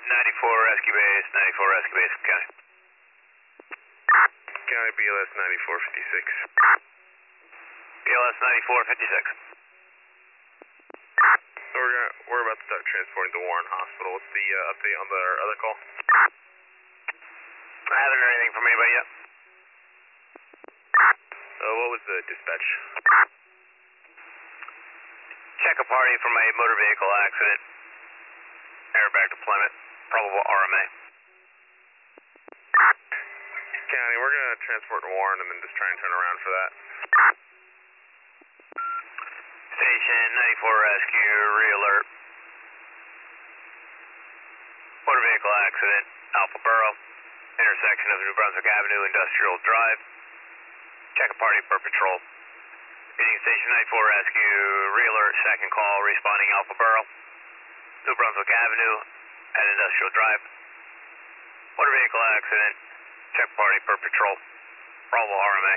94 Rescue Base, 94 Rescue Base, County. County BLS 9456. BLS 9456. So we're about to start transporting to Warren Hospital. What's the update on the other call? I haven't heard anything from anybody yet. What was the dispatch? Check a party from a motor vehicle accident. Airbag deployment. Probable RMA. County, we're going to transport to Warren and then just try and turn around for that. Station 94 Rescue, re-alert. Motor vehicle accident, Alpha Borough, intersection of New Brunswick Avenue, Industrial Drive. Check a party per patrol. Meeting Station 94 Rescue, re-alert, second call, responding Alpha Borough, New Brunswick Avenue at Industrial Drive. Motor vehicle accident, check party per patrol. Probable RMA.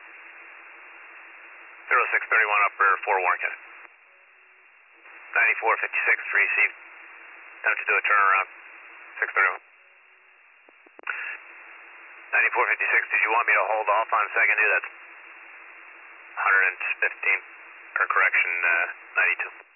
0631 upper 4 Warren County. 9456 received. Time to do a turnaround. 631. 9456, did you want me to hold off on second due? That's 115, or correction, 92.